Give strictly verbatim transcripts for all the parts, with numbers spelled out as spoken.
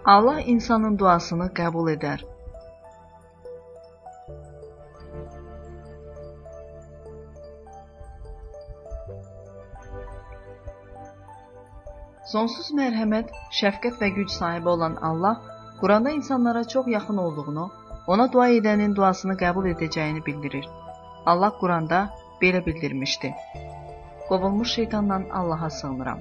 Allah insanın duasını qəbul edər. Sonsuz mərhəmət, şəfqət və güc sahibi olan Allah, Quranda insanlara çox yaxın olduğunu, ona dua edənin duasını qəbul edəcəyini bildirir. Allah Quranda belə bildirmişdi. Qovulmuş şeytandan Allaha sığınıram.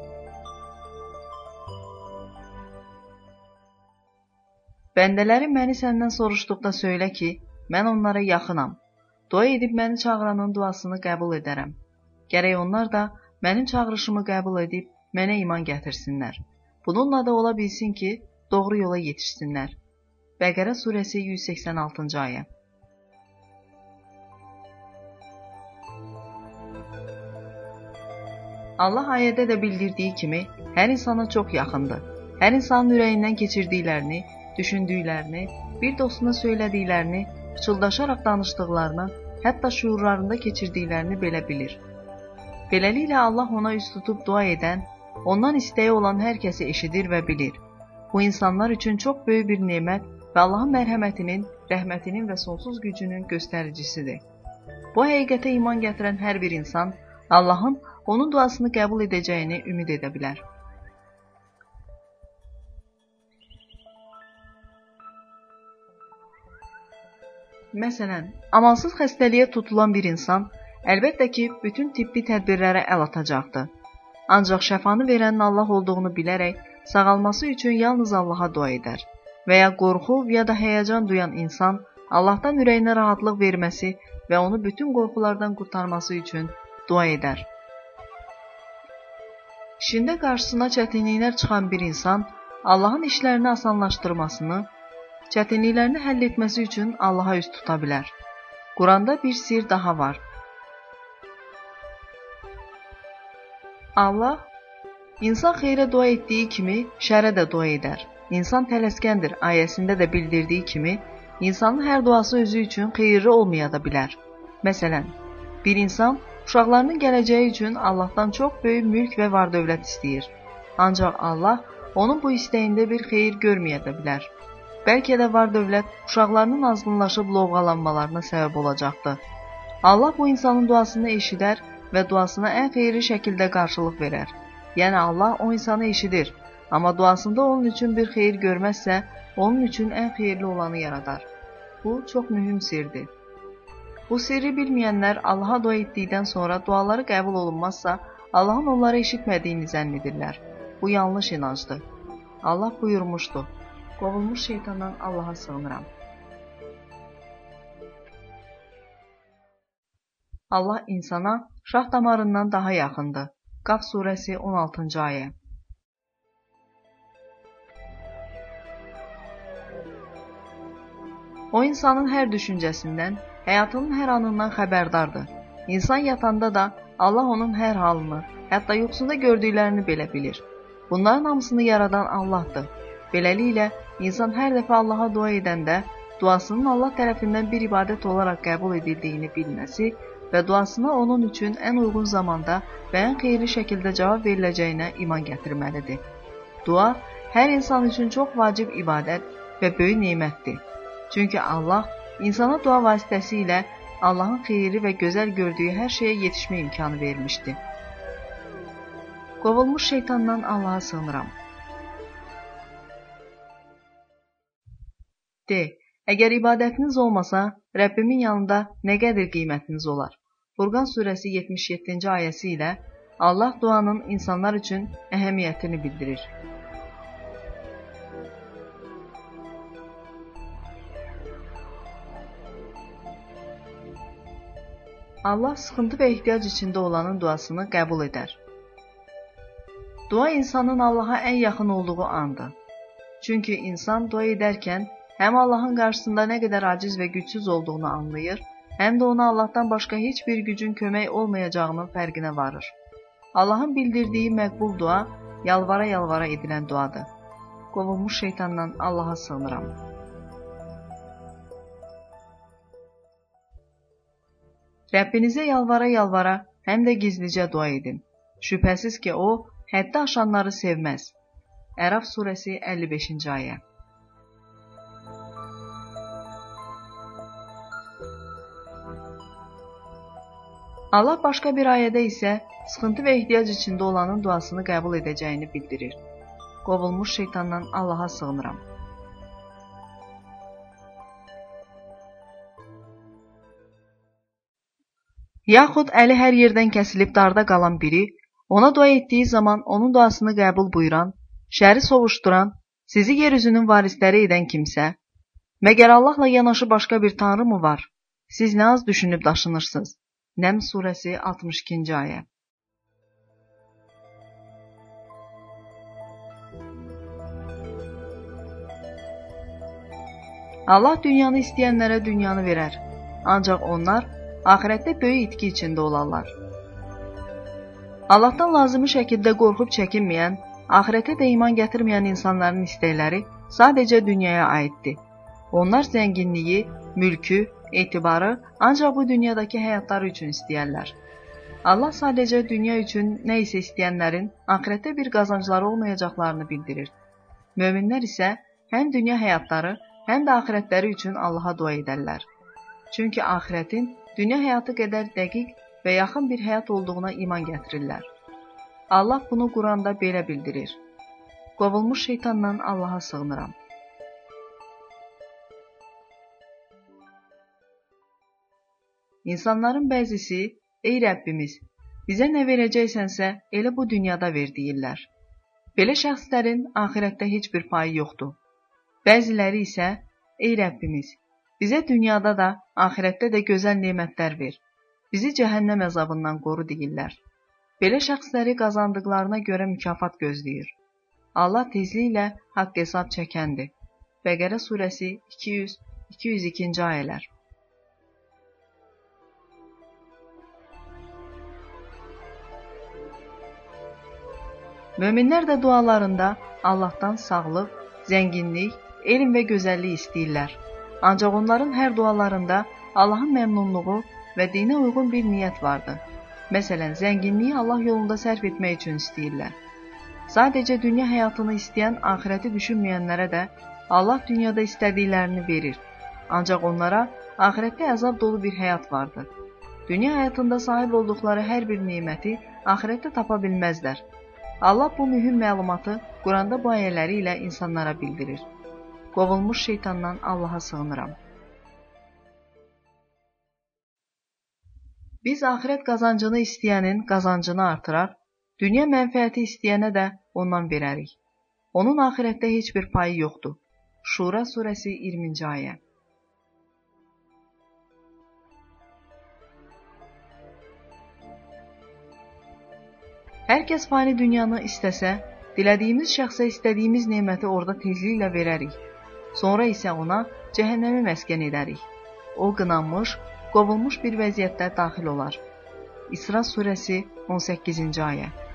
Bəndələrim məni səndən soruşduqda söylə ki, mən onlara yaxınam. Dua edib məni çağıranın duasını qəbul edərəm. Gərək onlar da mənim çağırışımı qəbul edib mənə iman gətirsinlər. Bununla da ola bilsin ki, doğru yola yetişsinlər. Bəqərə surəsi yüz səksən altıncı ayə. Allah ayədə də bildirdiyi kimi, hər insana çox yaxındır. Hər insanın ürəyindən keçirdiklərini, düşündüklərini, bir dostuna söylədiklərini, pıçıldaşaraq danışdıqlarını, hətta şuurlarında keçirdiklərini belə bilir. Beləliklə Allah ona üst tutub dua edən, ondan istəyi olan hər kəsi eşidir və bilir. Bu insanlar üçün çox böyük bir nemət və Allahın mərhəmətinin, rəhmətinin və sonsuz gücünün göstəricisidir. Bu həqiqətə iman gətirən hər bir insan Allahın onun duasını qəbul edəcəyini ümid edə bilər. Məsələn, amansız xəstəliyə tutulan bir insan əlbəttə ki, bütün tibbi tədbirlərə əl atacaqdır. Ancaq şəfanı verənin Allah olduğunu bilərək, sağalması üçün yalnız Allaha dua edər. Və ya qorxu ya da həyəcan duyan insan Allahdan ürəyinə rahatlıq verməsi və onu bütün qorxulardan qurtarması üçün dua edər. İşində qarşısına çətinliklər çıxan bir insan Allahın işlərini asanlaşdırmasını, çətinliklərini həll etməsi üçün Allaha üst tuta bilər. Quranda bir sir daha var. Allah, insan xeyrə dua etdiyi kimi şərə də dua edər. İnsan tələskəndir ayəsində də bildirdiyi kimi, insanın hər duası özü üçün xeyirli olmaya da bilər. Məsələn, bir insan uşaqlarının gələcəyi üçün Allahdan çox böyük mülk və var-dövlət istəyir. Ancaq Allah onun bu istəyində bir xeyir görməyə də bilər. Bəlkə də var-dövlət uşaqlarının azğınlaşıb lovğalanmalarına səbəb olacaqdır. Allah bu insanın duasını eşidər və duasına ən xeyirli şəkildə qarşılıq verər. Yəni Allah o insanı eşidir, amma duasında onun üçün bir xeyir görməzsə, onun üçün ən xeyirli olanı yaradar. Bu çox mühüm sirdir. Bu sirri bilməyənlər Allaha dua etdikdən sonra duaları qəbul olunmazsa, Allahın onları eşitmədiyini zənn edirlər. Bu yanlış inancdır. Allah buyurmuşdu, qovulmuş şeytandan Allaha sığınıram. Allah insana şah damarından daha yaxındır. Qaf surəsi on altıncı ayə. O insanın hər düşüncəsindən, həyatının hər anından xəbərdardır. İnsan yatanda da Allah onun hər halını, hətta yuxusunda gördüklərini belə bilir. Bunların hamısını yaradan Allahdır. Beləliklə, insan hər dəfə Allaha dua edəndə, duasının Allah tərəfindən bir ibadət olaraq qəbul edildiyini bilməsi və duasına onun üçün ən uyğun zamanda və ən xeyirli şəkildə cavab veriləcəyinə iman gətirməlidir. Dua, hər insan üçün çox vacib ibadət və böyük nemətdir. Çünki Allah, insana dua vasitəsilə Allahın xeyirli və gözəl gördüyü hər şeyə yetişmə imkanı vermişdir. Qovulmuş şeytandan Allaha sığınıram. De, əgər ibadətiniz olmasa, Rəbbimin yanında nə qədər qiymətiniz olar? Furqan surəsi yetmiş yeddinci ayəsi ilə Allah duanın insanlar üçün əhəmiyyətini bildirir. Allah sıxıntı və ehtiyac içində olanın duasını qəbul edər. Dua insanın Allaha ən yaxın olduğu andır. Çünki insan dua edərkən həm Allahın qarşısında nə qədər aciz və gücsüz olduğunu anlayır, həm də ona Allahdan başqa heç bir gücün kömək olmayacağının fərqinə varır. Allahın bildirdiyi məqbul dua, yalvara-yalvara edilən duadır. Qovulmuş şeytandan Allaha sığınıram. Rəbbinizə yalvara-yalvara, həm də gizlicə dua edin. Şübhəsiz ki, O, həddi aşanları sevməz. Ərəf surəsi əlli beşinci ayə. Allah başqa bir ayədə isə sıxıntı və ehtiyac içində olanın duasını qəbul edəcəyini bildirir. Qovulmuş şeytandan Allaha sığınıram. Yaxud əli hər yerdən kəsilib darda qalan biri, ona dua etdiyi zaman onun duasını qəbul buyuran, şəri sovuşduran, sizi yeryüzünün varisləri edən kimsə, məgər Allahla yanaşı başqa bir tanrı mı var? Siz nə az düşünüb daşınırsınız? Nəm surəsi altmış ikinci ayə. Allah dünyanı istəyənlərə dünyanı verər, ancaq onlar axirətdə böyük itki içində olarlar. Allahdan lazımi şəkildə qorxub çəkinməyən, axirətə də iman gətirməyən insanların istəkləri sadəcə dünyaya aiddir. Onlar zənginliyi, mülkü, etibarı ancaq bu dünyadakı həyatları üçün istəyərlər. Allah sadəcə dünya üçün nə isə istəyənlərin axirətdə bir qazancları olmayacaqlarını bildirir. Möminlər isə həm dünya həyatları, həm də axirətləri üçün Allaha dua edərlər. Çünki axirətin dünya həyatı qədər dəqiq və yaxın bir həyat olduğuna iman gətirirlər. Allah bunu Quranda belə bildirir. Qovulmuş şeytandan Allaha sığınıram. İnsanların bəzisi, ey Rəbbimiz, bizə nə verəcəksənsə, elə bu dünyada ver deyirlər. Belə şəxslərin axirətdə heç bir payı yoxdur. Bəziləri isə, ey Rəbbimiz, bizə dünyada da, axirətdə də gözəl nemətlər ver. Bizi cəhənnəm əzabından qoru deyirlər. Belə şəxsləri qazandıqlarına görə mükafat gözləyir. Allah tezliklə haqq hesab çəkəndir. Bəqərə surəsi iki yüz iki yüz ikinci ayələr. Möminlər də dualarında Allahdan sağlıq, zənginlik, elm və gözəllik istəyirlər. Ancaq onların hər dualarında Allahın məmnunluğu və dinə uyğun bir niyyət vardır. Məsələn, zənginliyi Allah yolunda sərf etmək üçün istəyirlər. Sadəcə dünya həyatını istəyən, axirəti düşünməyənlərə də Allah dünyada istədiklərini verir. Ancaq onlara axirətdə əzab dolu bir həyat vardır. Dünya həyatında sahib olduqları hər bir neməti axirətdə tapa bilməzlər. Allah bu mühüm məlumatı Quranda bu ayələri ilə insanlara bildirir. Qovulmuş şeytandan Allaha sığınıram. Biz axirət qazancını istəyənin qazancını artırar, dünya mənfəəti istəyənə də ondan verərik. Onun axirətdə heç bir payı yoxdur. Şura surəsi iyirminci ayə. Hər kəs fani dünyanı istəsə, dilədiyimiz şəxsə istədiyimiz neməti orada tezliklə verərik. Sonra isə ona cəhənnəmi məskən edərik. O qınanmış, qovulmuş bir vəziyyətdə daxil olar. İsra surəsi on səkkizinci ayə.